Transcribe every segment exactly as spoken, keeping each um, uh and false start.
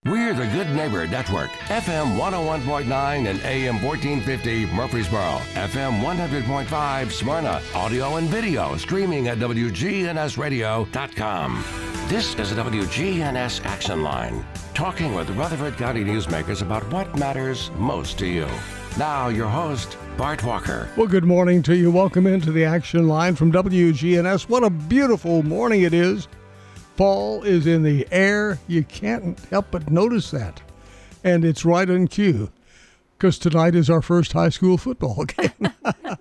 We're the Good Neighbor Network, F M one oh one point nine and A M fourteen fifty Murfreesboro, F M one hundred point five Smyrna, audio and video streaming at W G N S radio dot com. This is the W G N S Action Line, talking with Rutherford County newsmakers about what matters most to you. Now, your host, Bart Walker. Well, good morning to you. Welcome into the Action Line from W G N S. What a beautiful morning it is. Fall is in the air. You can't help but notice that. And it's right on cue, because tonight is our first high school football game.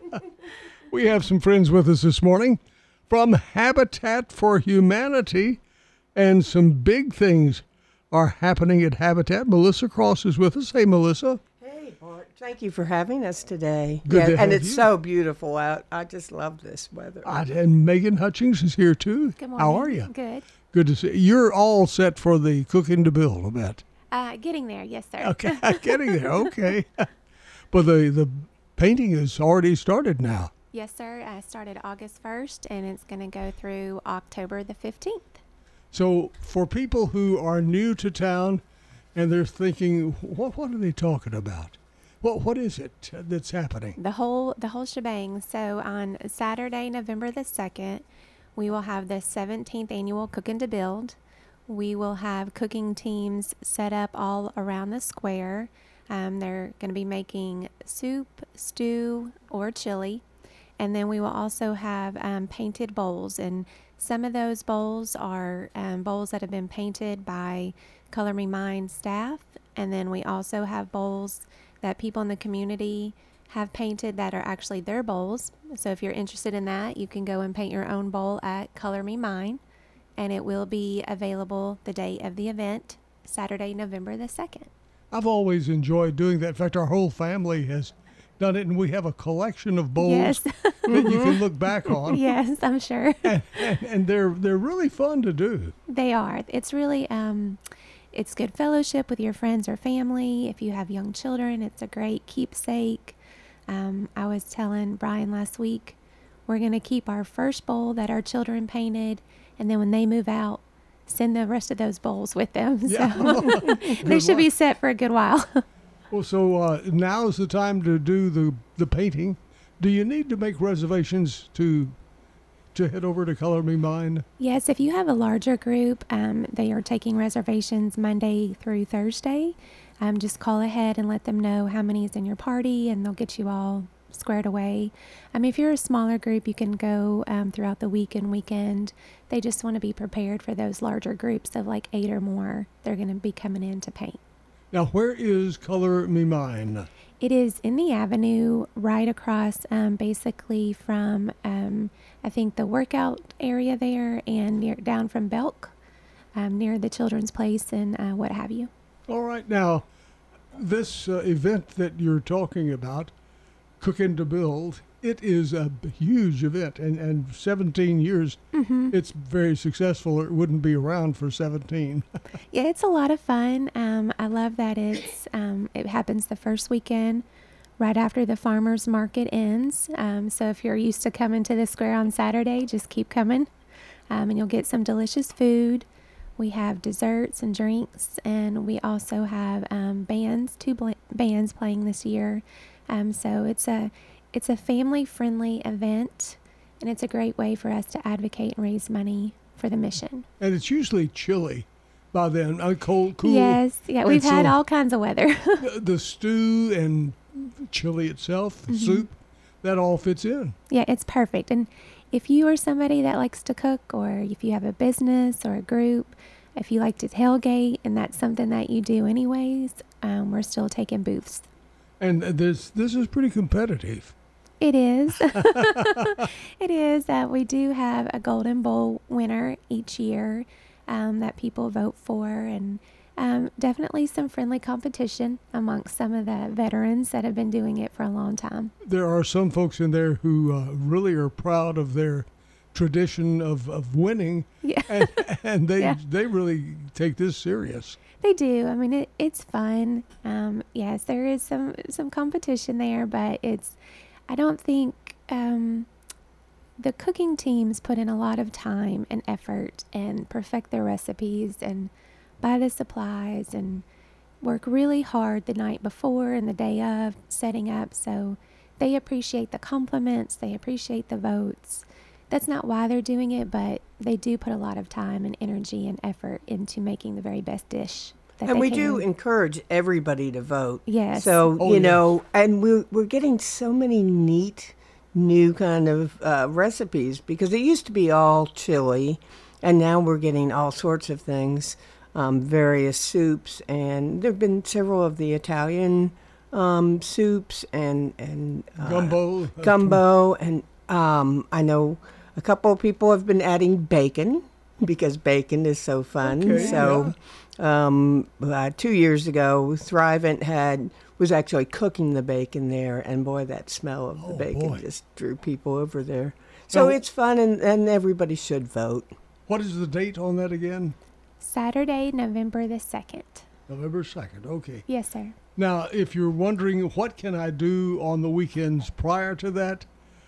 We have some friends with us this morning from Habitat for Humanity, and some big things are happening at Habitat. Melissa Cross is with us. Hey, Melissa. Hey, Bart. Thank you for having us today. Good yeah, to and have it's you. so beautiful out. I just love this weather. Uh, and Megan Hutchings is here, too. Good morning. How are you? Good. Good to see you. You're all set for the cooking to build, I bet. Uh, getting there, yes, sir. Okay, getting there. Okay. But the, the painting has already started now. Yes, sir. I started August first, and it's going to go through October the fifteenth. So for people who are new to town and they're thinking, what what are they talking about? What what is it that's happening? The whole the whole shebang. So on Saturday, November the second, we will have the seventeenth annual Cooking to Build. We will have cooking teams set up all around the square. Um, they're going to be making soup, stew, or chili. And then we will also have um, painted bowls. And some of those bowls are um, bowls that have been painted by Color Me Mine staff. And then we also have bowls that people in the community have painted that are actually their bowls. So if you're interested in that, you can go and paint your own bowl at Color Me Mine. And it will be available the day of the event, Saturday, November the second. I've always enjoyed doing that. In fact, our whole family has done it, and we have a collection of bowls Yes. that you can look back on. Yes, I'm sure. And, and, and they're they're really fun to do. They are. It's really, um, it's good fellowship with your friends or family. If you have young children, it's a great keepsake. Um, I was telling Brian last week, we're going to keep our first bowl that our children painted, and then when they move out, send the rest of those bowls with them. Yeah. So they should be set for a good while. Well, so uh, now's the time to do the, the painting. Do you need to make reservations to to head over to Color Me Mine? Yes, if you have a larger group, um, they are taking reservations Monday through Thursday. Um, just call ahead and let them know how many is in your party, and they'll get you all squared away. Um, if you're a smaller group, you can go um, throughout the week and weekend. They just want to be prepared for those larger groups of like eight or more. They're going to be coming in to paint. Now, where is Color Me Mine? It is in the avenue right across um, basically from, um, I think, the workout area there and near down from Belk, um, near the children's place and uh, what have you. All right. Now, this uh, event that you're talking about, Cooking to Build, it is a huge event, and, and seventeen years, Mm-hmm. it's very successful, or it wouldn't be around for seventeen. Yeah, it's a lot of fun. Um, I love that it's um, it happens the first weekend right after the farmers market ends. Um, so if you're used to coming to the square on Saturday, just keep coming, um, and you'll get some delicious food. We have desserts and drinks, and we also have um, bands, two bl- bands playing this year. Um, so it's a it's a family-friendly event, and it's a great way for us to advocate and raise money for the mission. And it's usually chilly by then, uh, cold, cool. Yes, yeah, And we've had so- all kinds of weather. The, the stew and chili itself, the Mhm. soup, that all fits in. Yeah, it's perfect. And if you are somebody that likes to cook, or if you have a business or a group, if you like to tailgate, and that's something that you do anyways, um, we're still taking booths. And this this is pretty competitive. It is. It is. Uh, we do have a Golden Bowl winner each year um, that people vote for, and um, definitely some friendly competition amongst some of the veterans that have been doing it for a long time. There are some folks in there who uh, really are proud of their tradition of, of winning, Yeah. and, and they Yeah. they really take this serious. They do. I mean, it, it's fun. Um, yes, there is some, some competition there, but it's, I don't think um, the cooking teams put in a lot of time and effort and perfect their recipes. And buy the supplies and work really hard the night before and the day of setting up. So they appreciate the compliments, they appreciate the votes. That's not why they're doing it, but they do put a lot of time and energy and effort into making the very best dish that And they we can. do encourage everybody to vote. Yes. So, Oh, you yes. know, and we're, we're getting so many neat new kind of uh, recipes because it used to be all chili, and now we're getting all sorts of things, um, various soups, and there have been several of the Italian um, soups and, and uh, Gumbo. gumbo, and um, I know a couple of people have been adding bacon because bacon is so fun. Okay, so um, uh, two years ago, Thrivent had was actually cooking the bacon there, and boy, that smell of the Oh, bacon boy. just drew people over there. So Now- it's fun, and, and everybody should vote. What is the date on that again? Saturday, November the second. November second. Okay. Yes, sir. Now, if you're wondering what can I do on the weekends prior to that,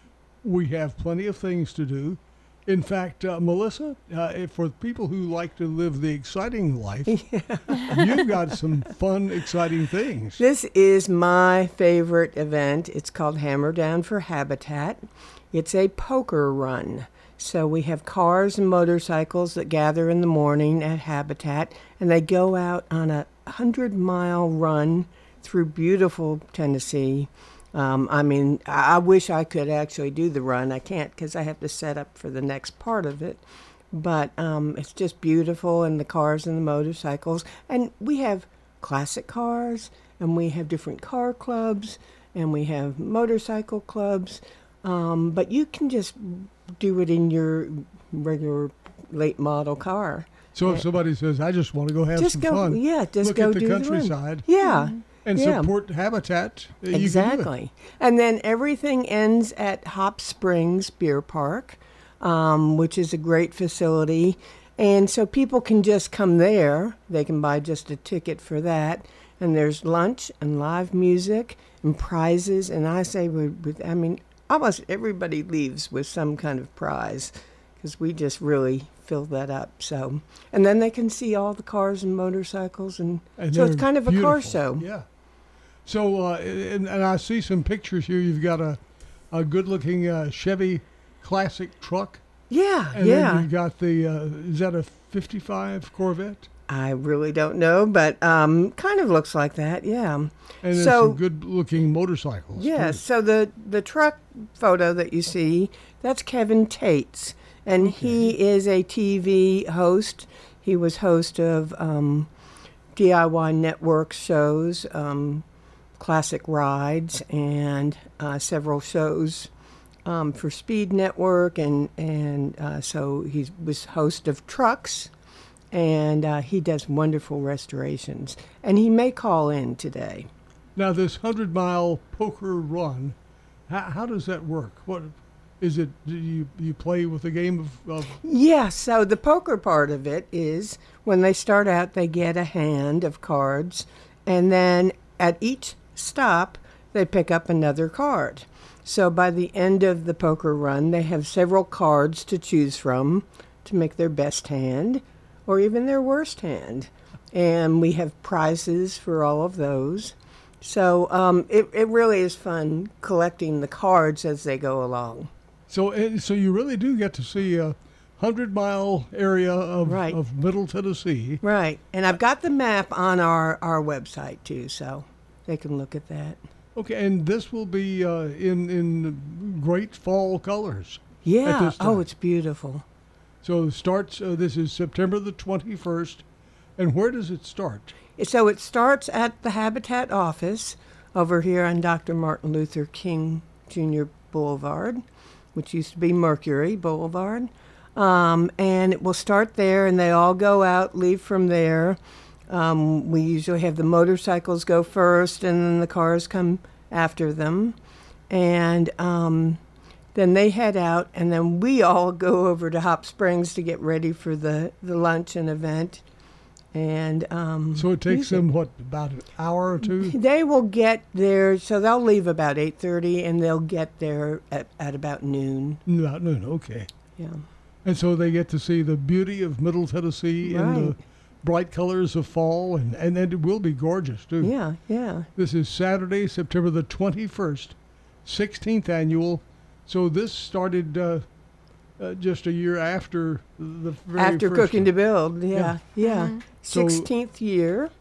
we have plenty of things to do. In fact, uh, Melissa, uh, if for people who like to live the exciting life, you've got some fun, exciting things. This is my favorite event. It's called Hammer Down for Habitat. It's a poker run. So we have cars and motorcycles that gather in the morning at Habitat, and they go out on a hundred-mile run through beautiful Tennessee. Um, I mean, I I wish I could actually do the run. I can't because I have to set up for the next part of it. But um, it's just beautiful, and the cars and the motorcycles. And we have classic cars, and we have different car clubs, and we have motorcycle clubs. Um, but you can just do it in your regular late model car. So if somebody says, I just want to go have Just some go, fun, yeah, just look go at the do the run. countryside Yeah. and yeah. support Habitat, uh, you can do it. Exactly. And then everything ends at Hop Springs Beer Park, um, which is a great facility. And so people can just come there. They can buy just a ticket for that. And there's lunch and live music and prizes. And I say, with, with I mean, almost everybody leaves with some kind of prize because we just really fill that up. So, and then they can see all the cars and motorcycles. And, And so it's they're kind of a car beautiful. show. Yeah. So, uh, and, and I see some pictures here. You've got a, a good-looking uh, Chevy Classic truck. Yeah, And yeah. then you've got the, uh, is that a fifty-five Corvette? I really don't know, but um, kind of looks like that, yeah. And there's So- some good-looking motorcycles. Yeah, too. so the, the truck photo that you see, that's Kevin Tates. And he is a T V host. He was host of um, D I Y Network shows, um, Classic Rides, and uh, several shows um, for Speed Network. And, and uh, so he was host of Trucks. And uh, he does wonderful restorations. And he may call in today. Now, this hundred-mile poker run, how, how does that work? What is it? Do you you play with a game of, of Yeah, so the poker part of it is when they start out, they get a hand of cards, and then at each stop, they pick up another card. So by the end of the poker run, they have several cards to choose from to make their best hand or even their worst hand. And we have prizes for all of those. So um, it, it really is fun collecting the cards as they go along. So, uh, so you really do get to see a hundred-mile area of, Right. of Middle Tennessee. Right. And I've got the map on our, our website, too, so they can look at that. Okay, and this will be uh, in in great fall colors. Yeah. this time. Oh, it's beautiful. So it starts. Uh, this is September the twenty-first, and where does it start? So it starts at the Habitat office over here on Doctor Martin Luther King Junior Boulevard, which used to be Mercury Boulevard. Um, and it will start there, and they all go out, leave from there. Um, we usually have the motorcycles go first, and then the cars come after them. And um, then they head out, and then we all go over to Hop Springs to get ready for the, the luncheon event. And um, So it takes music. them what about an hour or two? They will get there, so they'll leave about eight thirty, and they'll get there at, at about noon. About noon. Okay. Yeah. And so they get to see the beauty of Middle Tennessee in the Right. bright colors of fall, and, and it will be gorgeous, too. Yeah, yeah. This is Saturday, September the twenty-first, sixteenth annual. So this started uh, uh, just a year after the very After first Cooking one. to Build, yeah, yeah. Mhm. So- sixteenth year.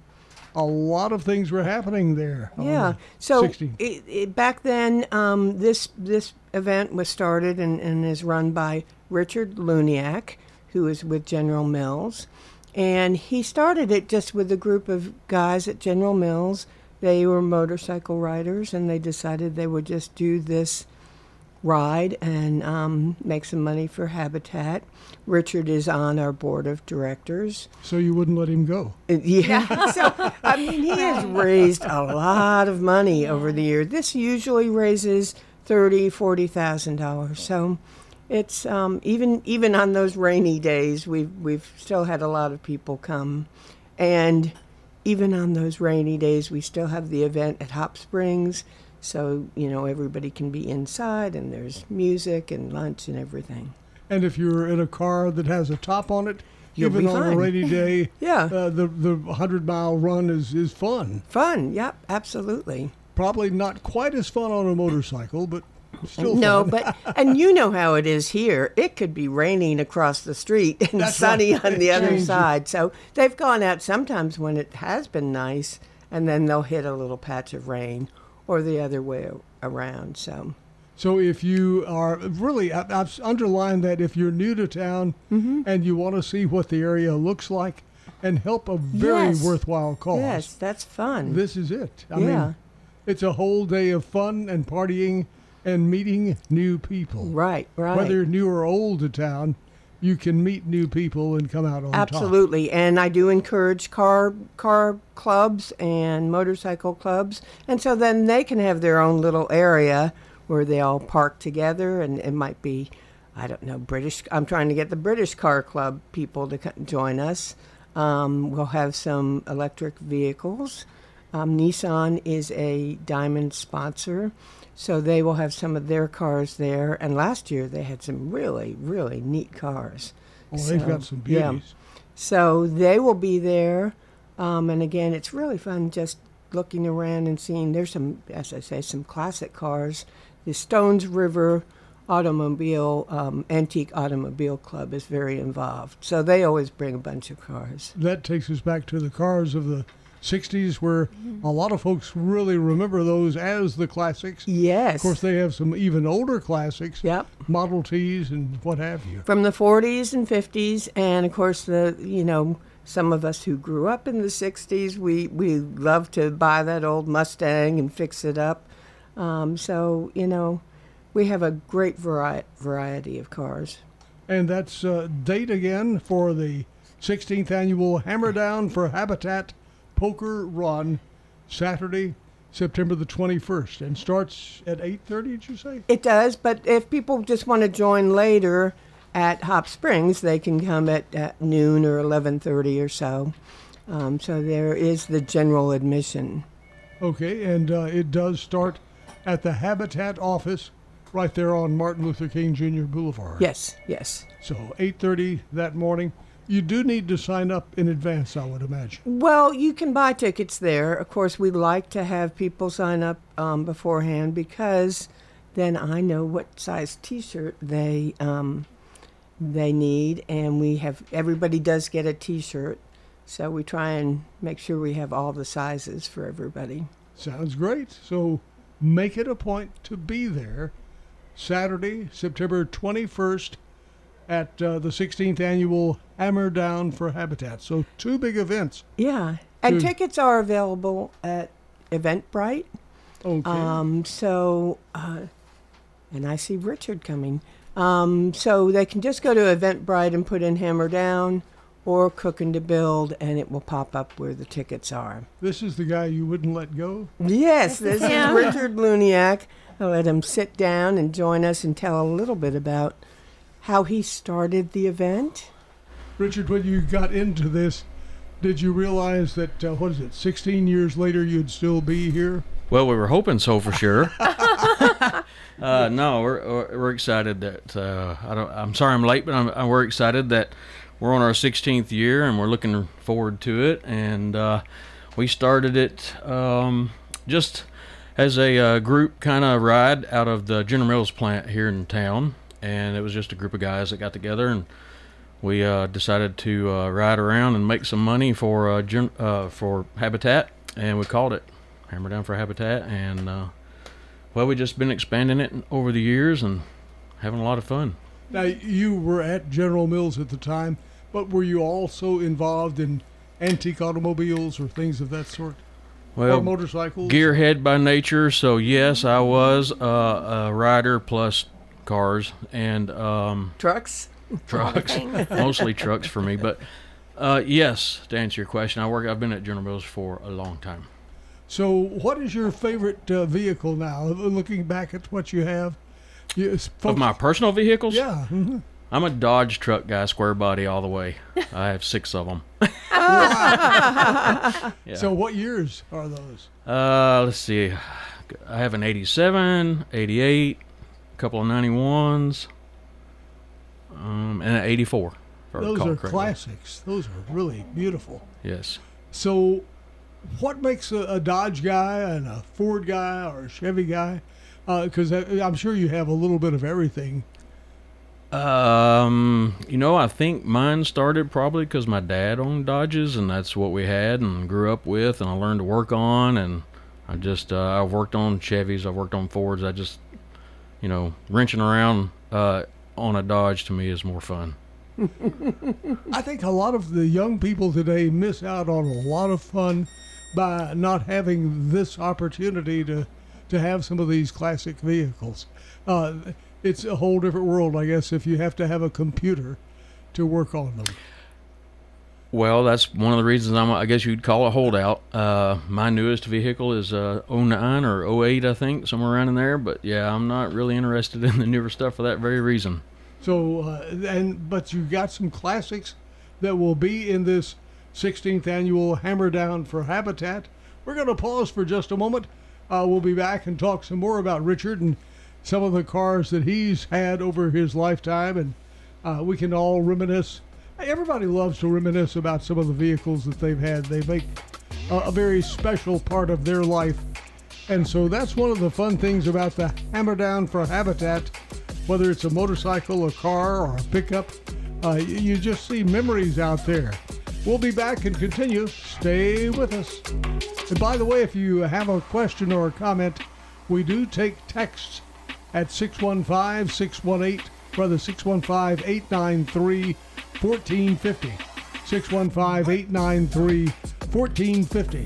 A lot of things were happening there. on Yeah. the So sixteenth. it, it, back then, um, this this event was started and, and is run by Richard Luniak, who is with General Mills, and he started it just with a group of guys at General Mills. They were motorcycle riders, and they decided they would just do this ride and um, make some money for Habitat. Richard is on our board of directors. So you wouldn't let him go. Uh, Yeah. So, I mean, he has raised a lot of money over the year. This usually raises thirty, forty thousand dollars. So it's um, even even on those rainy days, we've we've still had a lot of people come, and even on those rainy days, we still have the event at Hop Springs. So you know everybody can be inside, and there's music and lunch and everything. And if you're in a car that has a top on it, You'll even be on fine. a rainy day, Yeah. uh, the the hundred mile run is is fun. Fun. Yep. Absolutely. Probably not quite as fun on a motorcycle, but still No, fun. but and you know how it is here. It could be raining across the street and That's sunny right. on the It other changes. side. So they've gone out sometimes when it has been nice, and then they'll hit a little patch of rain, or the other way around. So So if you are really, I- I've underlined that if you're new to town Mm-hmm. and you want to see what the area looks like and help a very Yes. worthwhile cause, yes, that's fun. this is it. I Yeah. mean, it's a whole day of fun and partying and meeting new people. right, right. Whether you're new or old to town, you can meet new people and come out on top. Absolutely, and I do encourage car car clubs and motorcycle clubs, and so then they can have their own little area where they all park together, and it might be, I don't know, British. I'm trying to get the British Car Club people to co- join us. Um, we'll have some electric vehicles. Um, Nissan is a diamond sponsor, so they will have some of their cars there. And last year they had some really, really neat cars. Oh, they've So, got some yeah. beauties. So they will be there. Um, and again, it's really fun just looking around and seeing. There's some, as I say, some classic cars. The Stones River Automobile, um, Antique Automobile Club is very involved. So they always bring a bunch of cars. That takes us back to the cars of the sixties where a lot of folks really remember those as the classics. Yes. Of course, they have some even older classics, Yep. Model Ts and what have you. From the forties and fifties, and of course, the, you know, some of us who grew up in the sixties, we, we love to buy that old Mustang and fix it up. Um, so, you know, we have a great vari- variety of cars. And that's uh, date again for the sixteenth annual Hammer Down for Habitat Poker Run, Saturday, September the twenty-first, and starts at eight thirty, did you say? It does, but if people just want to join later at Hop Springs, they can come at, at noon or eleven thirty or so. Um, so there is the general admission. Okay, and uh, it does start at the Habitat office right there on Martin Luther King Junior Boulevard. Yes, yes. So eight thirty that morning. You do need to sign up in advance, I would imagine. Well, you can buy tickets there. Of course, we like to have people sign up um, beforehand because then I know what size T-shirt they um, they need, and we have everybody does get a T-shirt, so we try and make sure we have all the sizes for everybody. Sounds great. So make it a point to be there Saturday, September twenty-first at uh, the sixteenth annual Hammer Down for Habitat. So two big events. Yeah, and Good. tickets are available at Eventbrite. Okay. Um, so, uh, and I see Richard coming. Um, so they can just go to Eventbrite and put in Hammer Down or Cooking to Build, and it will pop up where the tickets are. This is the guy you wouldn't let go. Yes, this is him. Richard Luniak. I'll let him sit down and join us and tell a little bit about how he started the event. Richard, when you got into this, did you realize that, uh, what is it, sixteen years later you'd still be here? Well, we were hoping so for sure. uh, no, we're we're excited that uh, I don't. I'm sorry I'm late, but I'm, I'm we're excited that we're on our sixteenth year, and we're looking forward to it. And uh, we started it um, just as a uh, group kind of ride out of the General Mills plant here in town. And it was just a group of guys that got together, and we uh, decided to uh, ride around and make some money for uh, gen- uh, for Habitat, and we called it Hammer Down for Habitat. And uh, well, we've just been expanding it over the years and having a lot of fun. Now, you were at General Mills at the time, but were you also involved in antique automobiles or things of that sort? Well, or motorcycles? Gearhead by nature, so yes, I was uh, a rider plus cars and um, Trucks? trucks, mostly trucks for me. But uh, yes, to answer your question, I work. I've been at General Mills for a long time. So, what is your favorite uh, vehicle now? Looking back at what you have, you, Of folks, my personal vehicles, yeah. mhm. I'm a Dodge truck guy, square body all the way. I have six of them. Wow. Yeah. So, what years are those? Uh, let's see. I have an eighty-seven, eighty-eight, a couple of ninety-ones, um, and an eighty-four. if I Those recall are correctly. classics. Those are really beautiful. Yes. So, what makes a, a Dodge guy and a Ford guy or a Chevy guy? Because I'm sure you have a little bit of everything. Um, you know, I think mine started probably because my dad owned Dodges, and that's what we had and grew up with, and I learned to work on. And I just, uh, I've worked on Chevys, I've worked on Fords. I just, you know, wrenching around uh, on a Dodge to me is more fun. I think a lot of the young people today miss out on a lot of fun by not having this opportunity to, to have some of these classic vehicles. Uh, it's a whole different world, I guess, if you have to have a computer to work on them. Well, that's one of the reasons I'm, I guess you'd call it holdout. Uh, my newest vehicle is uh, oh nine or oh eight, I think, somewhere around in there. But yeah, I'm not really interested in the newer stuff for that very reason. So, uh, and but you got some classics that will be in this sixteenth annual Hammer Down for Habitat. We're going to pause for just a moment. Uh, we'll be back and talk some more about Richard and some of the cars that he's had over his lifetime, and uh, we can all reminisce. Everybody loves to reminisce about some of the vehicles that they've had. They make a, a very special part of their life, and so that's one of the fun things about the Hammer Down for Habitat. Whether it's a motorcycle, a car, or a pickup, uh, you just see memories out there. We'll be back and continue. Stay with us. And by the way, if you have a question or a comment, we do take texts at six one five, six one eight, brother six one five, eight nine three, one four five zero. six one five, eight nine three, one four five zero.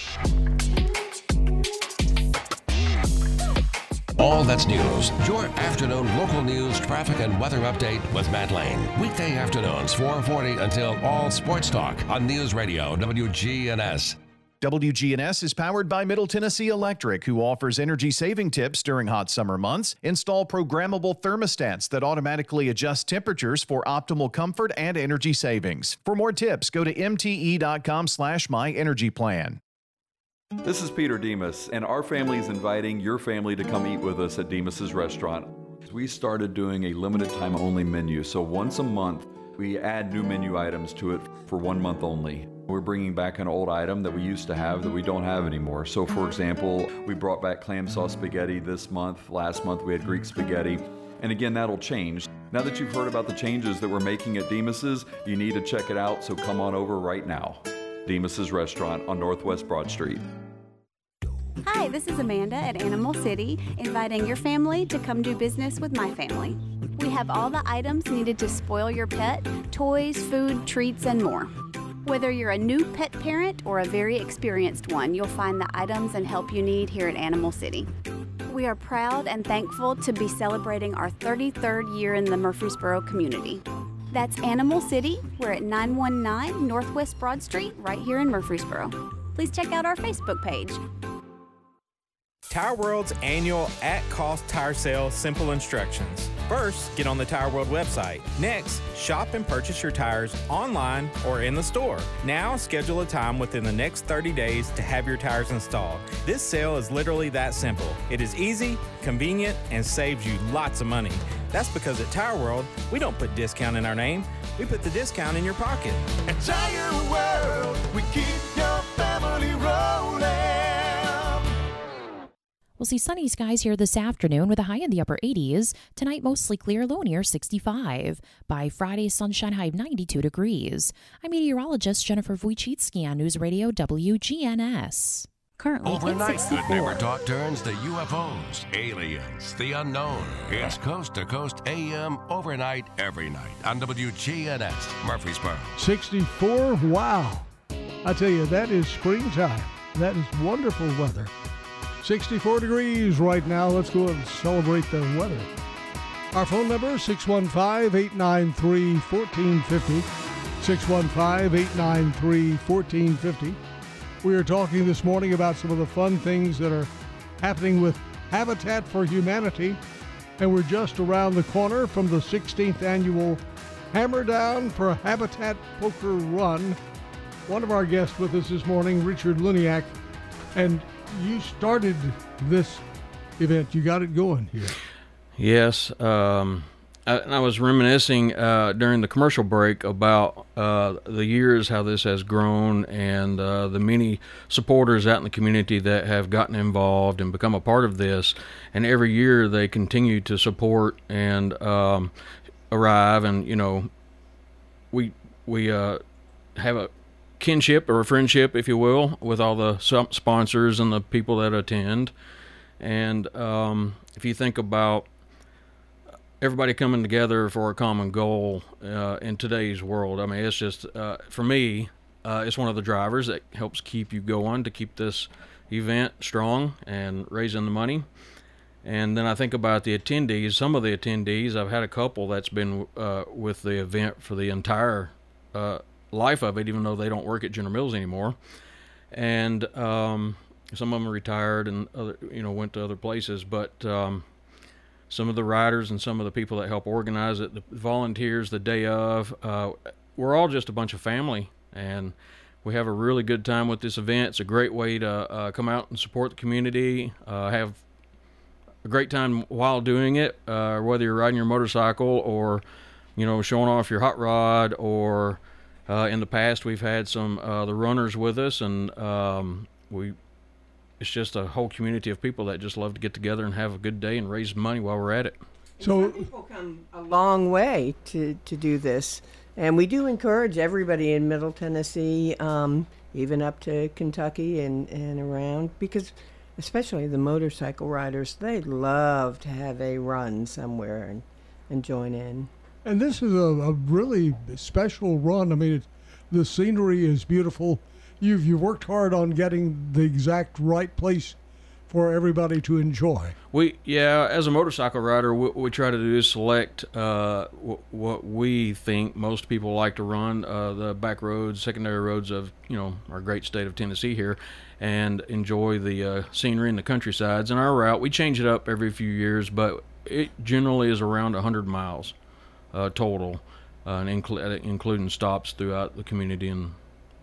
All That's News, your afternoon local news, traffic, and weather update with Matt Lane. Weekday afternoons, four forty until all sports talk on News Radio W G N S. W G N S is powered by Middle Tennessee Electric, who offers energy-saving tips during hot summer months. Install programmable thermostats that automatically adjust temperatures for optimal comfort and energy savings. For more tips, go to m t e dot com slash my energy plan. This is Peter Demas, and our family is inviting your family to come eat with us at Demas's restaurant. We started doing a limited time only menu, so once a month we add new menu items to it for one month only. We're bringing back an old item that we used to have that we don't have anymore. So for example, we brought back clam sauce spaghetti this month. Last month we had Greek spaghetti. And again, that'll change. Now that you've heard about the changes that we're making at Demas's, you need to check it out, so come on over right now. Demas's Restaurant on Northwest Broad Street. Hi, this is Amanda at Animal City, inviting your family to come do business with my family. We have all the items needed to spoil your pet, toys, food, treats, and more. Whether you're a new pet parent or a very experienced one, you'll find the items and help you need here at Animal City. We are proud and thankful to be celebrating our thirty-third year in the Murfreesboro community. That's Animal City. We're at nine one nine Northwest Broad Street, right here in Murfreesboro. Please check out our Facebook page. Tire World's annual at-cost tire sale simple instructions. First, get on the Tire World website. Next, shop and purchase your tires online or in the store. Now, schedule a time within the next thirty days to have your tires installed. This sale is literally that simple. It is easy, convenient, and saves you lots of money. That's because at Tire World, we don't put discount in our name. we put the discount in your pocket. At Tire World, we keep your family rolling. We'll see sunny skies here this afternoon with a high in the upper eighties. Tonight, mostly clear, low near sixty-five. By Friday, sunshine high of ninety-two degrees. I'm meteorologist Jennifer Wojcicki on News Radio W G N S. Currently Overnight, eight Good sixty-four. Neighbor Talk turns to U F Os, aliens, the unknown. It's Coast to Coast A M overnight every night on W G N S Murfreesboro. sixty-four, wow. I tell you, that is springtime. That is wonderful weather. sixty-four degrees right now. Let's go and celebrate the weather. Our phone number, six one five, eight nine three, one four five zero. six one five, eight nine three, one four five zero. We are talking this morning about some of the fun things that are happening with Habitat for Humanity. And we're just around the corner from the sixteenth annual Hammer Down for Habitat Poker Run. One of our guests with us this morning, Richard Luniak. And you started this event. You got it going here. Yes. Um, I, and I was reminiscing uh, during the commercial break about uh, the years, how this has grown, and uh, the many supporters out in the community that have gotten involved and become a part of this. And every year they continue to support and um, arrive. And, you know, we, we uh, have a kinship or a friendship, if you will, with all the sponsors and the people that attend. And um, if you think about everybody coming together for a common goal uh, in today's world, I mean, it's just, uh, for me, uh, it's one of the drivers that helps keep you going to keep this event strong and raising the money. And then I think about the attendees. Some of the attendees, I've had a couple that's been uh, with the event for the entire uh, life of it, even though they don't work at General Mills anymore. And um, some of them are retired and other, you know, went to other places. But um, some of the riders and some of the people that help organize it, the volunteers, the day of, uh, we're all just a bunch of family, and we have a really good time with this event. It's a great way to uh, come out and support the community, uh, have a great time while doing it, uh, whether you're riding your motorcycle or, you know, showing off your hot rod, or uh, in the past we've had some uh, the runners with us, and um, we it's just a whole community of people that just love to get together and have a good day and raise money while we're at it. So some people come a long way to, to do this, and we do encourage everybody in Middle Tennessee, um, even up to Kentucky and, and around, because especially the motorcycle riders, they love to have a run somewhere and, and join in. And this is a, a really special run. I mean, it, the scenery is beautiful. You've, you've worked hard on getting the exact right place for everybody to enjoy. We, yeah, as a motorcycle rider, what we try to do is select uh, w- what we think most people like to run, uh, the back roads, secondary roads of, you know, our great state of Tennessee here, and enjoy the uh, scenery and the countrysides. And our route, we change it up every few years, but it generally is around one hundred miles uh, total, uh, and incl- including stops throughout the community and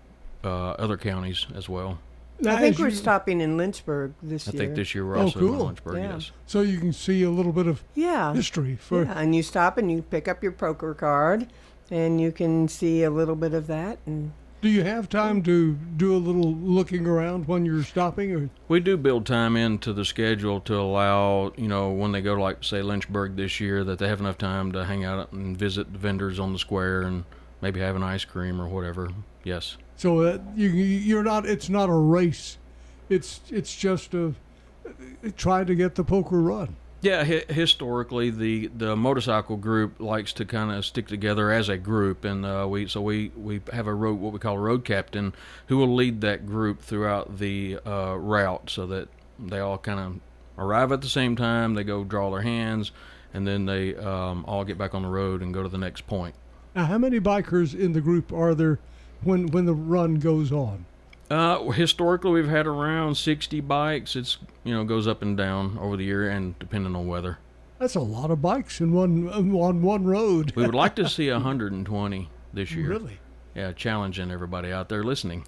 uh, other counties as well. Now, I think we're you, stopping in Lynchburg this I year. I think this year we're oh, also cool. in Lynchburg, yeah. yes. So you can see a little bit of yeah. history. For yeah, and you stop and you pick up your poker card, and you can see a little bit of that. And do you have time to do a little looking around when you're stopping? Or? We do build time into the schedule to allow, you know, when they go to, like, say, Lynchburg this year, that they have enough time to hang out and visit the vendors on the square and maybe have an ice cream or whatever. Yes. So uh, you, you're not. It's not a race. It's it's just a, a try to get the poker run. Yeah, hi- historically the, the motorcycle group likes to kind of stick together as a group, and uh, we so we, we have a road what we call a road captain who will lead that group throughout the uh, route, so that they all kind of arrive at the same time. They go draw their hands, and then they um, all get back on the road and go to the next point. Now, how many bikers in the group are there when when the run goes on? Uh, historically, we've had around sixty bikes. It's, you know, goes up and down over the year and depending on weather. That's a lot of bikes in one on one road. We would like to see one hundred twenty this year. Really? Yeah, challenging everybody out there listening.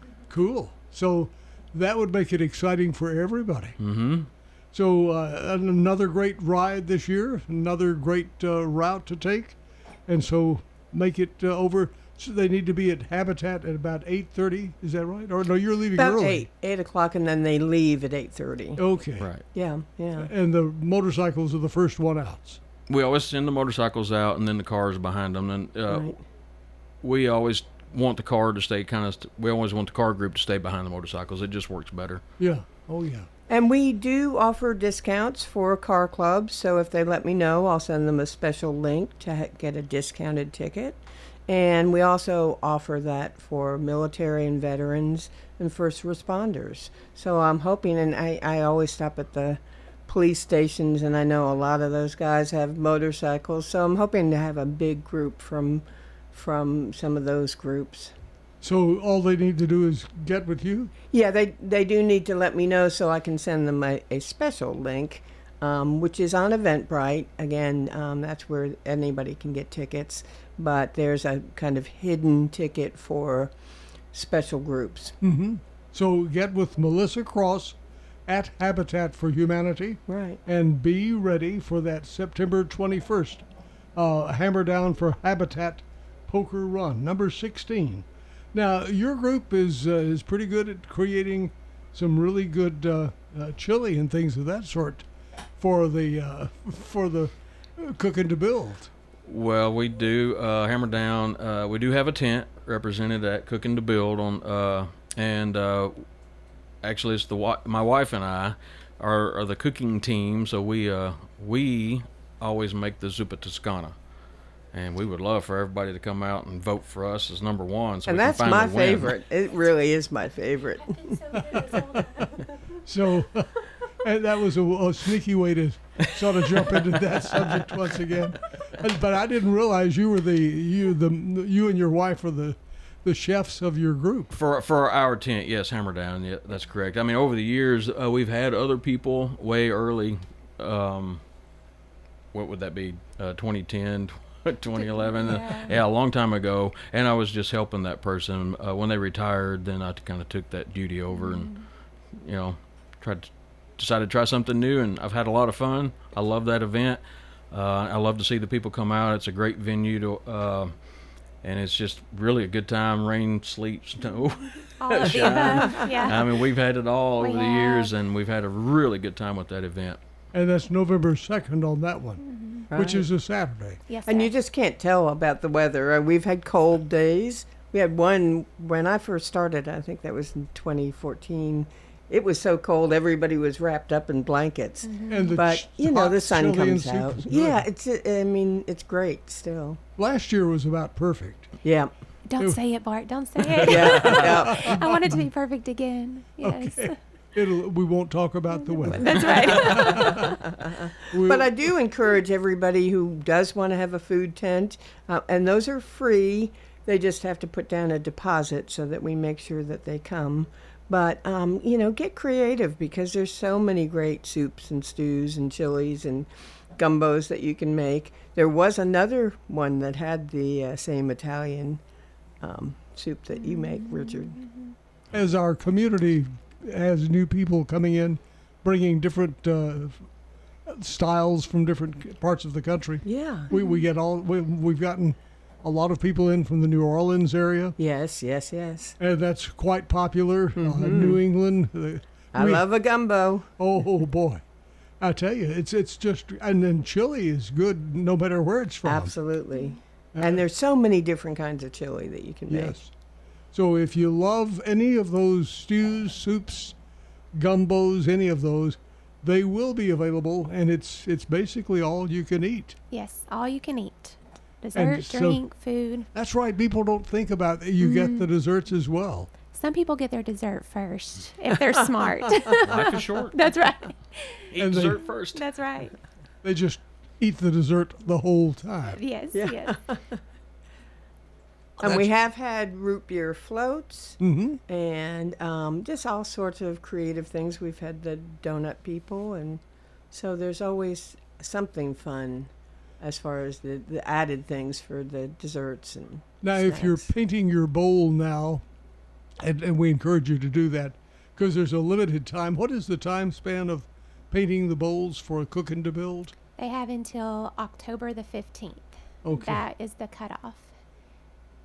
Cool. So that would make it exciting for everybody. Mm-hmm. So uh, another great ride this year, another great uh, route to take. And so make it uh, over. So they need to be at Habitat at about eight thirty. Is that right? Or no, you're leaving About early. eight, eight o'clock, and then they leave at eight thirty. Okay. Right. Yeah, yeah. And the motorcycles are the first one out. We always send the motorcycles out, and then the cars behind them. And uh, Right. we always want the car to stay kind of. St- we always want the car group to stay behind the motorcycles. It just works better. Yeah. Oh, yeah. And we do offer discounts for car clubs, so if they let me know, I'll send them a special link to ha- get a discounted ticket. And we also offer that for military and veterans and first responders. So I'm hoping, and I, I always stop at the police stations, and I know a lot of those guys have motorcycles, so I'm hoping to have a big group from from some of those groups. So all they need to do is get with you? Yeah, they they do need to let me know so I can send them a, a special link, um, which is on Eventbrite. Again, um, that's where anybody can get tickets, but there's a kind of hidden ticket for special groups. Mm-hmm. So get with Melissa Cross at Habitat for Humanity. Right. And be ready for that September twenty-first uh, Hammer Down for Habitat Poker Run, number sixteen. Now, your group is uh, is pretty good at creating some really good uh, uh, chili and things of that sort for the uh, for the cooking to build. Well, we do uh, Hammer Down. Uh, we do have a tent represented at Cooking to Build on, uh, and uh, actually, it's the wi- my wife and I are, are the cooking team. So we uh, we always make the zuppa toscana. And we would love for everybody to come out and vote for us as number one. So and we that's can my finally win. favorite. It really is my favorite. So, and that was a, a sneaky way to sort of jump into that subject once again. And- But I didn't realize you were the you the you and your wife are the the chefs of your group. For for our tent, yes, Hammer Down. Yeah, that's correct. I mean, over the years, uh, we've had other people way early. Um, what would that be? Uh, twenty ten. twenty eleven, yeah. yeah, a long time ago, and I was just helping that person. Uh, when they retired, then I kind of took that duty over, mm. and you know, tried to, decided to try something new, and I've had a lot of fun. I love that event. Uh, I love to see the people come out. It's a great venue to, uh, and it's just really a good time. Rain, sleet, snow, all of the above. Yeah. I mean, we've had it all we over have. the years, and we've had a really good time with that event. And that's November second on that one. Mm-hmm. Which Right. is a Saturday. Yes, And sir. you just can't tell about the weather. Uh, we've had cold days. We had one when I first started, I think that was in twenty fourteen. It was so cold, everybody was wrapped up in blankets. Mm-hmm. And the But, ch- you know, hot the sun chili and comes soup out. is good. Yeah, it's, uh, I mean, it's great still. Last year was about perfect. Yeah. Don't say it, Bart. Don't say it. Yeah. yeah. I want it to be perfect again. Yes. Okay. It'll, we won't talk about the weather. That's right. We'll- But I do encourage everybody who does want to have a food tent, uh, and those are free. They just have to put down a deposit so that we make sure that they come. But, um, you know, get creative because there's so many great soups and stews and chilies and gumbos that you can make. There was another one that had the uh, same Italian um, soup that you make, Richard. As our community has new people coming in, bringing different uh, styles from different parts of the country. Yeah. We we get all we, we've gotten a lot of people in from the New Orleans area, Yes, yes, yes. and that's quite popular. Uh, Mhm. New England. Uh, I we- love a gumbo. Oh, oh boy, I tell you, it's it's just and then chili is good no matter where it's from. Absolutely. Uh, And there's so many different kinds of chili that you can make. Yes. So if you love any of those stews, soups, gumbos, any of those, they will be available, and it's it's basically all you can eat. Yes, all you can eat. Dessert, so- drink, food. That's right. People don't think about that. You get the desserts as well. Some people get their dessert first if they're smart. Life is short. That's right. Eat And they- dessert first. That's right. They just eat the dessert the whole time. Yes, Yeah. yes. And we have had root beer floats Mm-hmm. and um, just all sorts of creative things. We've had the donut people, and so there's always something fun as far as the, the added things for the desserts and Now, if you're snacks. painting your bowl now, and, and we encourage you to do that, because there's a limited time. What is the time span of painting the bowls for Cooking to Build? They have until October the fifteenth. Okay. That is the cutoff.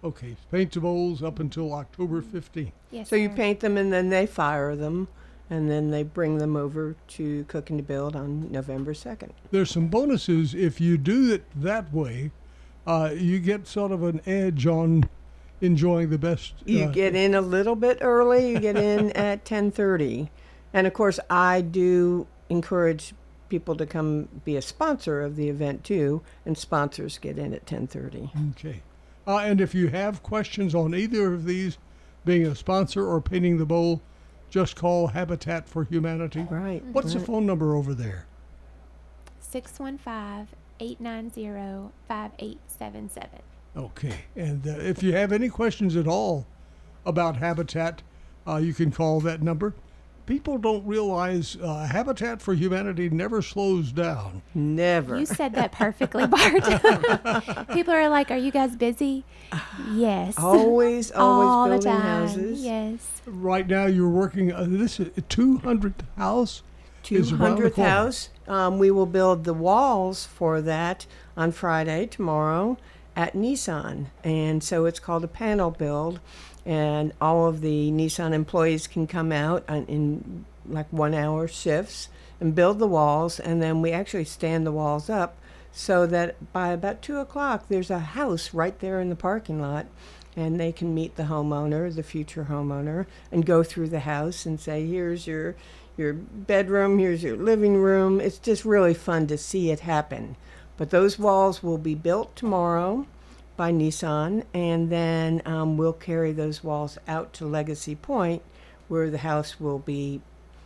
Okay, paint the bowls up until October fifteenth. Yes, So you sir. paint them and then they fire them, and then they bring them over to Cooking to Build on November second. There's some bonuses if you do it that way. Uh, you get sort of an edge on enjoying the best. You uh, get in a little bit early. You get in at ten thirty. And of course, I do encourage people to come be a sponsor of the event too, and sponsors get in at ten thirty. Okay. Uh, and if you have questions on either of these, being a sponsor or painting the bowl, just call Habitat for Humanity. Right. What's the right. phone number over there? six one five, eight nine zero, five eight seven seven. Okay. And uh, if you have any questions at all about Habitat, uh, you can call that number. People don't realize uh, Habitat for Humanity never slows down. Never. You said that perfectly, Bart. People are like, "Are you guys busy?" Yes. Always, always All the building time. houses. Yes. Right now, you're working. Uh, this is two hundredth house. is around the two hundredth corner. house. Um, we will build the walls for that on Friday, tomorrow, at Nissan. And so it's called a panel build. And all of the Nissan employees can come out on, in like one hour shifts and build the walls. And then we actually stand the walls up so that by about two o'clock, there's a house right there in the parking lot. And they can meet the homeowner, the future homeowner, and go through the house and say, here's your your bedroom, here's your living room. It's just really fun to see it happen. But those walls will be built tomorrow by Nissan, and then um, we'll carry those walls out to Legacy Point, where the house will be,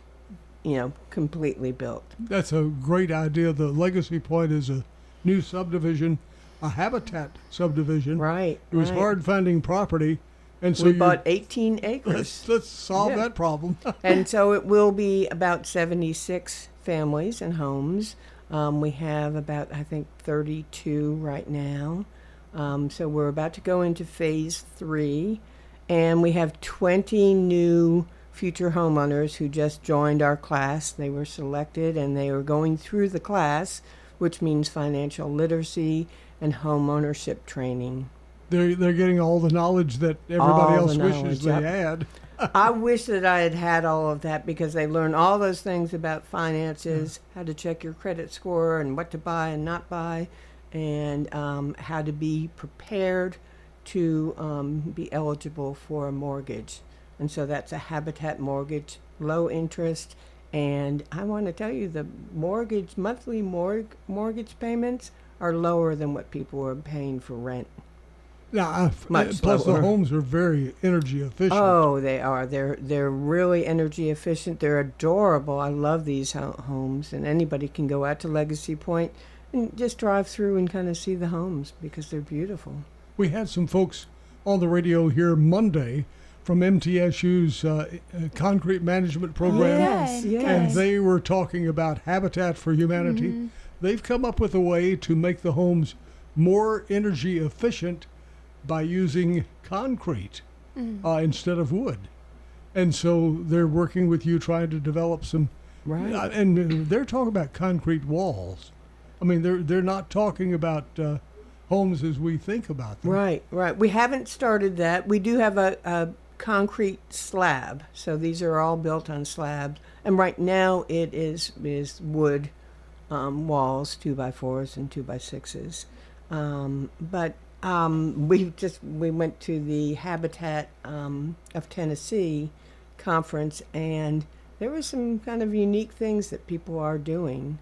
you know, completely built. That's a great idea. The Legacy Point is a new subdivision, a Habitat subdivision. Right. It was right. hard finding property, and so we you- bought eighteen acres. Let's, let's solve Yeah. that problem. And so it will be about seventy-six families and homes. Um, we have about, I think, thirty-two right now. Um, so we're about to go into phase three. And we have twenty new future homeowners who just joined our class. They were selected and they are going through the class, which means financial literacy and home ownership training. They're they're getting all the knowledge that everybody All else the wishes knowledge, they yep. had. I wish that I had had all of that because they learn all those things about finances, how to check your credit score and what to buy and not buy, and um, how to be prepared to um, be eligible for a mortgage. And so that's a Habitat mortgage, low interest. And I want to tell you the mortgage, monthly morg- mortgage payments are lower than what people are paying for rent. Now, uh, Much plus lower. the homes are very energy efficient. Oh, they are. They're they're really energy efficient. They're adorable. I love these ho- homes, and anybody can go out to Legacy Point and just drive through and kind of see the homes because they're beautiful. We had some folks on the radio here Monday from M T S U's uh, uh, concrete management program. Yes, Good, yes. And they were talking about Habitat for Humanity. Mm-hmm. They've come up with a way to make the homes more energy efficient by using concrete Mm. uh, instead of wood. And so they're working with you trying to develop some, Right. uh, and they're talking about concrete walls. I mean, they're they're not talking about uh, homes as we think about them. Right, right. We haven't started that. We do have a, a concrete slab, so these are all built on slabs. And right now it is is wood um, walls, two by fours and two by sixes. Um, but um, we just we went to the Habitat um, of Tennessee conference, and there were some kind of unique things that people are doing,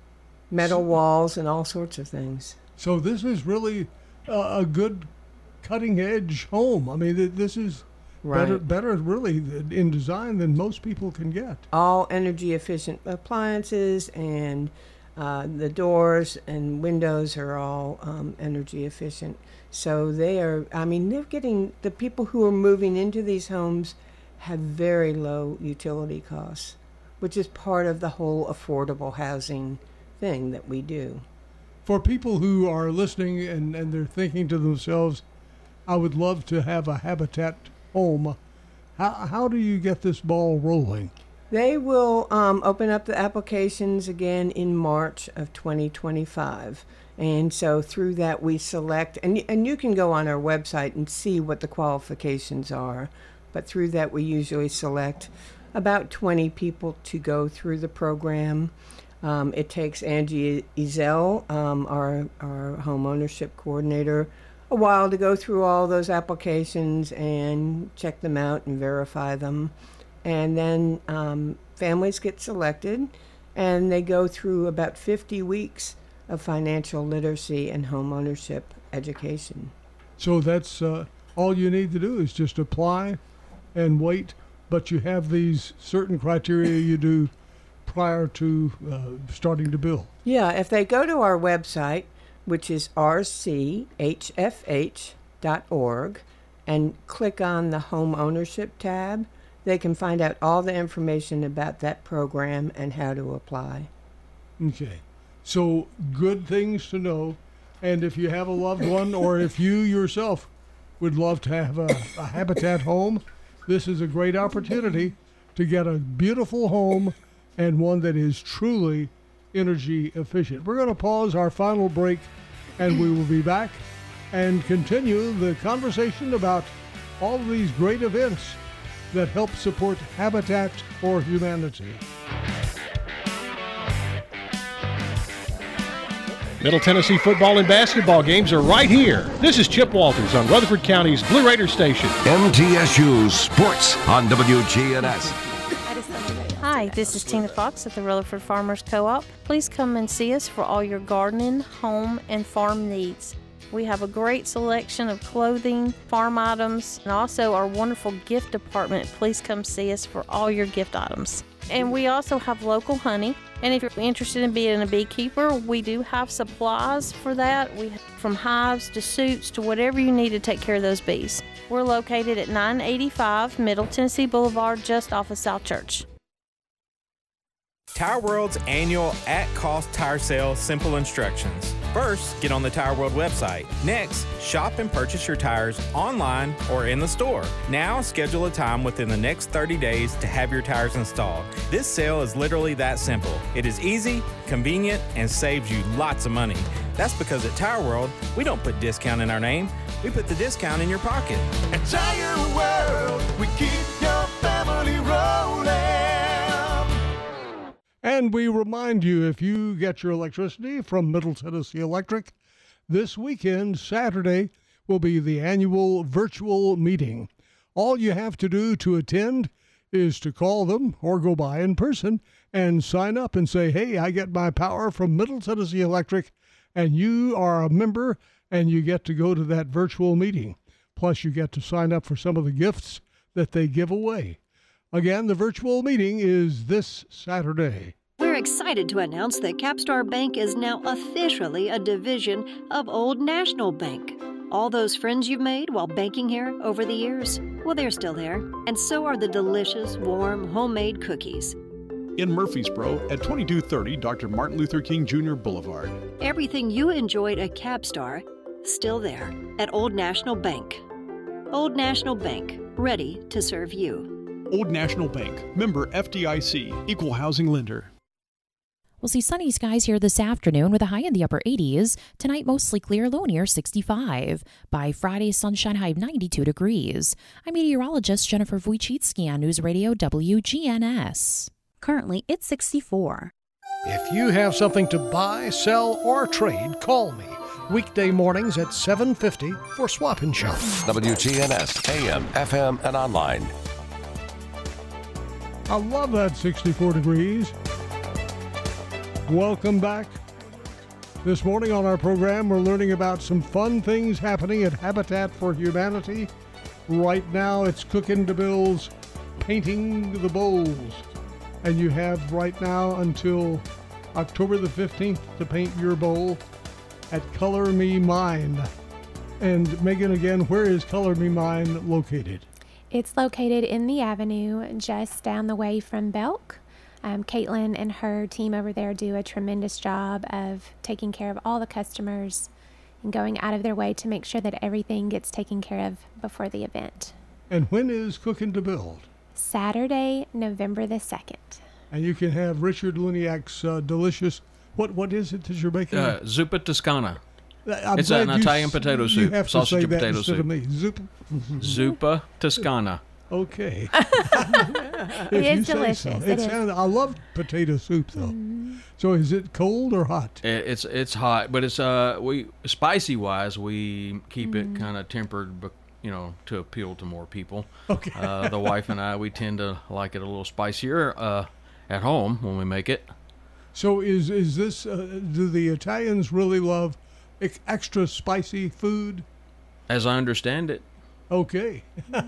metal walls and all sorts of things. So this is really uh, a good cutting edge home. I mean, th- this is better, Right. better really th- in design than most people can get. All energy efficient appliances, and uh, the doors and windows are all um, energy efficient. So they are, I mean, they're getting, the people who are moving into these homes have very low utility costs, which is part of the whole affordable housing thing that we do. For people who are listening and, and they're thinking to themselves, I would love to have a Habitat home, how, how do you get this ball rolling? They will um, open up the applications again in March of twenty twenty-five. And so through that we select, and, and you can go on our website and see what the qualifications are, but through that we usually select about twenty people to go through the program. Um, it takes Angie Ezel, um, our, our home ownership coordinator, a while to go through all those applications and check them out and verify them. And then um, families get selected, and they go through about fifty weeks of financial literacy and home ownership education. So that's uh, all you need to do is just apply and wait, but you have these certain criteria you do prior to uh, starting to bill. Yeah, if they go to our website, which is r c h f h dot org, and click on the Home Ownership tab, they can find out all the information about that program and how to apply. Okay. So good things to know. And if you have a loved one or if you yourself would love to have a, a Habitat home, this is a great opportunity to get a beautiful home and one that is truly energy efficient. We're going to pause our final break, and we will be back and continue the conversation about all of these great events that help support Habitat for Humanity. Middle Tennessee football and basketball games are right here. This is Chip Walters on Rutherford County's Blue Raider Station. M T S U Sports on W G N S. Hi, this is Tina Fox at the Rutherford Farmers Co-op. Please come and see us for all your gardening, home, and farm needs. We have a great selection of clothing, farm items, and also our wonderful gift department. Please come see us for all your gift items. And we also have local honey. And if you're interested in being a beekeeper, we do have supplies for that. We have from hives to suits to whatever you need to take care of those bees. We're located at nine eighty-five Middle Tennessee Boulevard, just off of South Church. Tire World's annual at-cost tire sale, simple instructions. First, get on the Tire World website. Next, shop and purchase your tires online or in the store. Now, schedule a time within the next thirty days to have your tires installed. This sale is literally that simple. It is easy, convenient, and saves you lots of money. That's because at Tire World, we don't put discount in our name. We put the discount in your pocket. At Tire World, we keep your family rolling. And we remind you, if you get your electricity from Middle Tennessee Electric, this weekend, Saturday, will be the annual virtual meeting. All you have to do to attend is to call them or go by in person and sign up and say, hey, I get my power from Middle Tennessee Electric, and you are a member and you get to go to that virtual meeting. Plus, you get to sign up for some of the gifts that they give away. Again, the virtual meeting is this Saturday. We're excited to announce that Capstar Bank is now officially a division of Old National Bank. All those friends you've made while banking here over the years, well, they're still there. And so are the delicious, warm, homemade cookies. In Murfreesboro at twenty-two thirty Doctor Martin Luther King Junior Boulevard. Everything you enjoyed at Capstar, still there at Old National Bank. Old National Bank, ready to serve you. Old National Bank, member F D I C, equal housing lender. We'll see sunny skies here this afternoon with a high in the upper eighties. Tonight, mostly clear, low near sixty-five. By Friday, sunshine high of ninety-two degrees. I'm meteorologist Jennifer Wojcicki on News Radio W G N S. Currently, it's sixty-four. If you have something to buy, sell, or trade, call me. Weekday mornings at seven fifty for Swap and Shop. W G N S, A M, F M, and online. I love that sixty-four degrees. Welcome back. This morning on our program, we're learning about some fun things happening at Habitat for Humanity. Right now, it's cooking to bills, painting the bowls. And you have right now until October the fifteenth to paint your bowl at Color Me Mine. And Megan, again, where is Color Me Mine located? It's located in the Avenue, just down the way from Belk. Um, Caitlin and her team over there do a tremendous job of taking care of all the customers and going out of their way to make sure that everything gets taken care of before the event. And when is Cooking to Build? Saturday, November the second. And you can have Richard Luniak's uh, delicious What What is it that you're making? Uh, zuppa Toscana. I'm it's glad an you Italian s- potato you soup, have to sausage say and that potato instead soup. of me. Zup- Zuppa Toscana. Okay. It If is you say delicious. so. It It is. sounds, I love potato soup though. Mm-hmm. So is it cold or hot? It, it's it's hot, but it's uh we spicy wise we keep Mm-hmm. it kind of tempered, but you know to appeal to more people. Okay. Uh, the wife and I we tend to like it a little spicier uh, at home when we make it. So is is this? Uh, do the Italians really love ex- extra spicy food? As I understand it. Okay.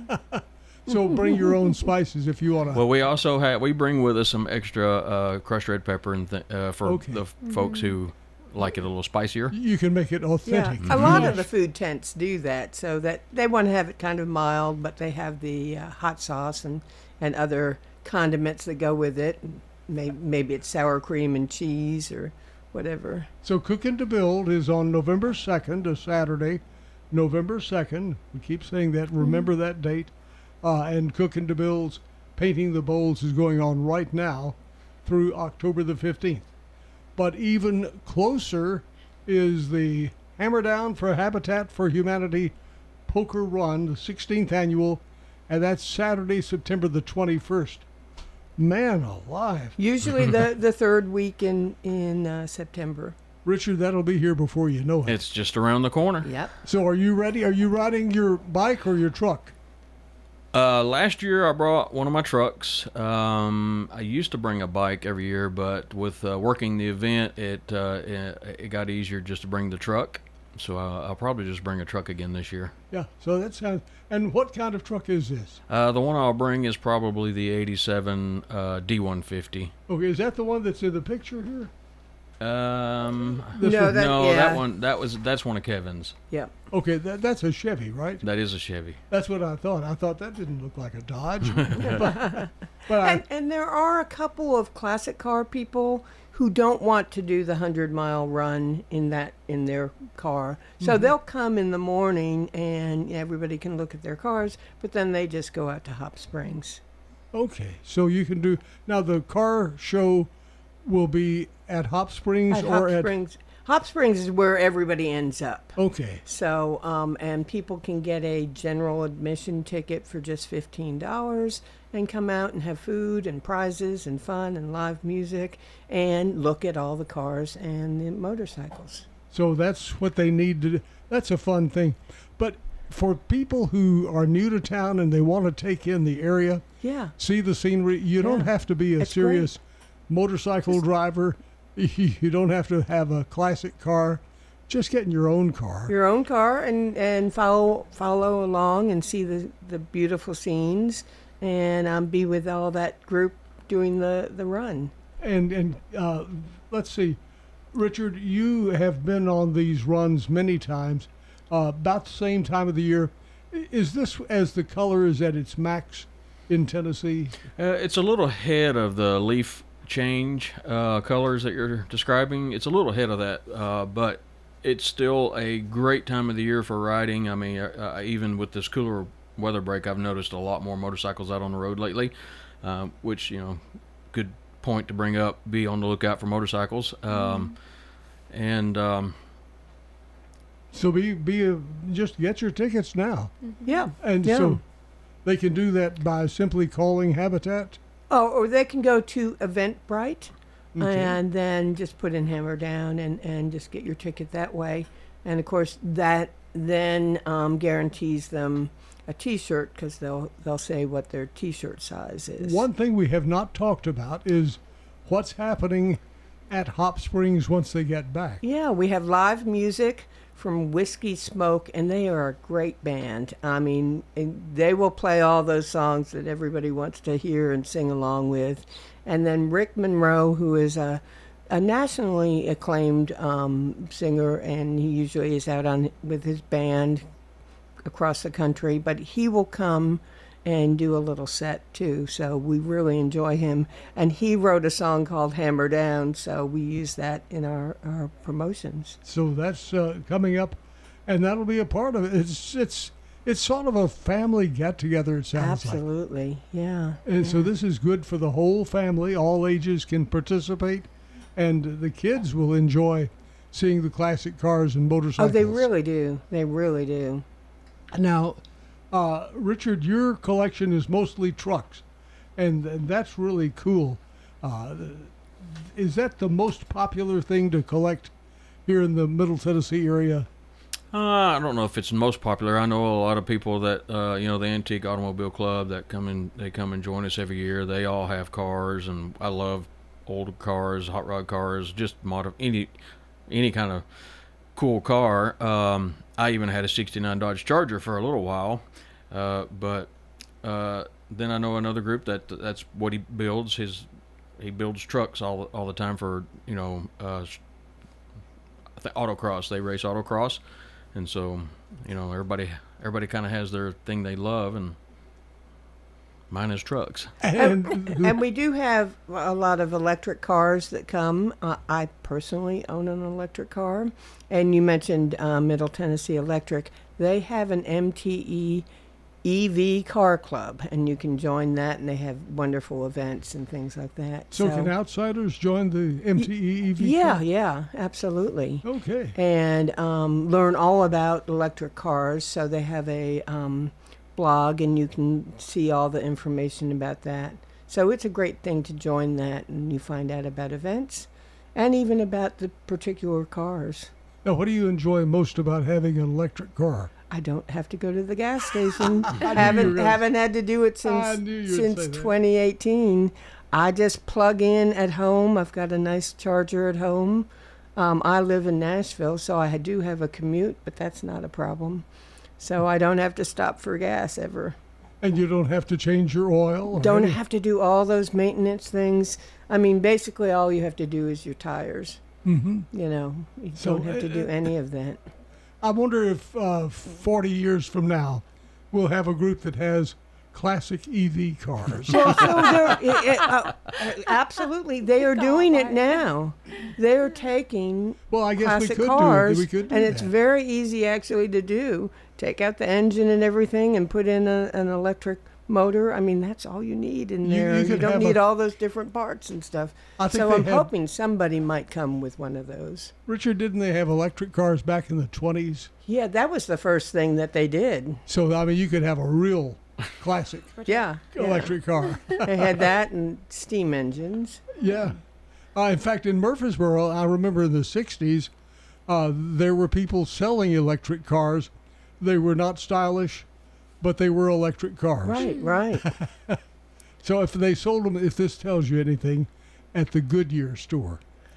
So bring your own spices if you want to. Well, we also have we bring with us some extra uh, crushed red pepper and th- uh, for Okay. the f- folks who like it a little spicier. You can make it Yeah, authentic. a lot of the food tents do that, so that they want to have it kind of mild, but they have the uh, hot sauce and, and other condiments that go with it. Maybe, maybe it's sour cream and cheese or whatever. So Cooking to Build is on November second, a Saturday, November second. We keep saying that. Remember that date. Uh, and Cooking to Build's Painting the Bowls is going on right now through October the fifteenth. But even closer is the Hammer Down for Habitat for Humanity Poker Run, the sixteenth annual, and that's Saturday, September the twenty-first. Man alive. Usually the, the third week in, in uh, September. Richard, that'll be here before you know it. It's just around the corner. Yep. So are you ready? Are you riding your bike or your truck? Uh, last year I brought one of my trucks. Um, I used to bring a bike every year, but with uh, working the event, it, uh, it it got easier just to bring the truck. So uh, I'll probably just bring a truck again this year. Yeah, so that sounds... And what kind of truck is this? Uh, the one I'll bring is probably the eighty-seven uh, D one fifty. Okay, is that the one that's in the picture here? Um, This No, one? that, no, yeah. that one that was that's one of Kevin's. Yeah. Okay, that, that's a Chevy, right? That is a Chevy. That's what I thought. I thought that didn't look like a Dodge. but but I, And, and there are a couple of classic car people who don't want to do the hundred mile run in that in their car, so Mhm. they'll come in the morning and everybody can look at their cars, but then they just go out to Hop Springs. okay, so you can do... Now, the car show will be at Hop Springs At or Hop at... Springs, Hop Springs is where everybody ends up. Okay. So, um, and people can get a general admission ticket for just fifteen dollars and come out and have food and prizes and fun and live music and look at all the cars and the motorcycles. So that's what they need to do. That's a fun thing. But for people who are new to town and they want to take in the area, Yeah. see the scenery, you don't Yeah. have to be a It's serious motorcycle driver. You don't have to have a classic car. Just get in your own car. Your own car and, and follow follow along and see the, the beautiful scenes and um, be with all that group doing the, the run. And and uh, let's see, Richard, you have been on these runs many times, uh, about the same time of the year. I- Is this as the color is at its max in Tennessee? Uh, it's a little ahead of the leaf change uh, colors that you're describing. It's a little ahead of that, uh, but it's still a great time of the year for riding. I mean, uh, uh, even with this cooler weather break, I've noticed a lot more motorcycles out on the road lately, uh, which, you know, good point to bring up. Be on the lookout for motorcycles. Um, and um, So be be a, just get your tickets now. Yeah. And yeah. so they can do that by simply calling Habitat. Oh, or they can go to Eventbrite Okay. and then just put in Hammer Down and, and just get your ticket that way. And of course, that then um, guarantees them a T-shirt because they'll they'll say what their T-shirt size is. One thing we have not talked about is what's happening at Hop Springs once they get back. Yeah, we have live music from Whiskey Smoke, and they are a great band. I mean, and they will play all those songs that everybody wants to hear and sing along with. And then Rick Monroe, who is a, a nationally acclaimed um, singer, and he usually is out on with his band across the country, but he will come and do a little set too. So we really enjoy him. And he wrote a song called Hammer Down, so we use that in our, our promotions. So that's uh, coming up, and that'll be a part of it. It's it's it's sort of a family get together. It sounds like. Absolutely, yeah. And yeah. so this is good for the whole family. All ages can participate, and the kids will enjoy seeing the classic cars and motorcycles. Oh, they really do. They really do. Now, uh, Richard, your collection is mostly trucks, and, and that's really cool. Uh, is that the most popular thing to collect here in the Middle Tennessee area? Uh, I don't know if it's most popular. I know a lot of people that, uh, you know, the Antique Automobile Club that come in, they come and join us every year. They all have cars, and I love old cars, hot rod cars, just mod- any any kind of cool car. Um, I even had a sixty-nine Dodge Charger for a little while, uh, but uh, then I know another group that that's what he builds. His he builds trucks all all the time for, you know, uh, I think autocross. They race autocross. And so, you know, everybody everybody kind of has their thing they love, and mine is trucks. And, and we do have a lot of electric cars that come. Uh, I personally own an electric car. And you mentioned uh, Middle Tennessee Electric. They have an M T E E V car club, and you can join that, and they have wonderful events and things like that. So, so can outsiders join the M T E E V Yeah, club? yeah, absolutely. Okay. And um, learn all about electric cars. So they have a um, blog, and you can see all the information about that. So it's a great thing to join that, and you find out about events and even about the particular cars. Now, what do you enjoy most about having an electric car? I don't have to go to the gas station. haven't haven't had to do it since since twenty eighteen. I just plug in at home. I've got a nice charger at home. Um, I live in Nashville, so I do have a commute, but that's not a problem. So I don't have to stop for gas ever. And you don't have to change your oil? Don't any? have to do all those maintenance things. I mean, basically all you have to do is your tires. Mm-hmm. You know, you So, don't have to do uh, any of that. I wonder if uh, forty years from now, we'll have a group that has classic E V cars. Well, so they're, it, it, uh, absolutely, they are doing it now. They're taking well, I guess classic we could cars, do, we could do and that. it's very easy actually to do. Take out the engine and everything, and put in a, an electric motor. I mean, that's all you need in You- there. you You, could don't have need a- all those different parts and stuff. I think So they I'm had- hoping somebody might come with one of those. Richard, didn't they have electric cars back in the twenties? Yeah, that was the first thing that they did. So, I mean, you could have a real classic Yeah, yeah. electric car. They had that and steam engines. Yeah. Uh, in fact, in Murfreesboro, I remember in the sixties, uh, there were people selling electric cars. They were not stylish, but they were electric cars. Right, right. So if they sold them, if this tells you anything, at the Goodyear store.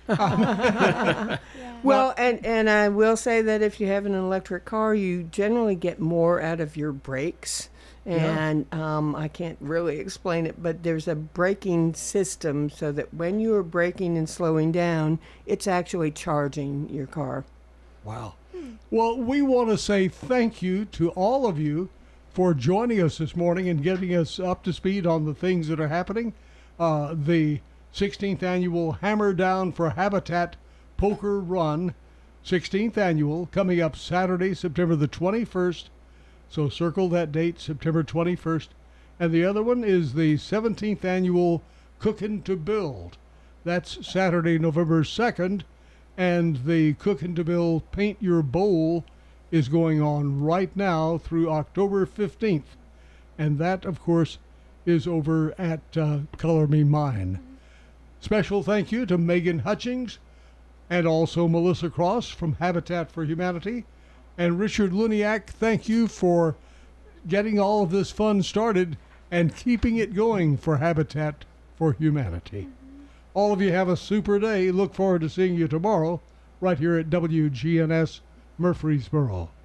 Well, and, and I will say that if you have an electric car, you generally get more out of your brakes. And um, I can't really explain it, but there's a braking system so that when you are braking and slowing down, it's actually charging your car. Wow. Well, we want to say thank you to all of you for joining us this morning and getting us up to speed on the things that are happening. Uh, the sixteenth annual Hammer Down for Habitat Poker Run, sixteenth annual, coming up Saturday, September the twenty-first. So circle that date, September twenty-first. And the other one is the seventeenth annual Cookin' to Build. That's Saturday, November second. And the Cookin' to Build Paint Your Bowl is going on right now through October fifteenth. And that, of course, is over at uh, Color Me Mine. Special thank you to Megan Hutchings and also Melissa Cross from Habitat for Humanity. And Richard Luniak, thank you for getting all of this fun started and keeping it going for Habitat for Humanity. All of you have a super day. Look forward to seeing you tomorrow right here at W G N S Murfreesboro.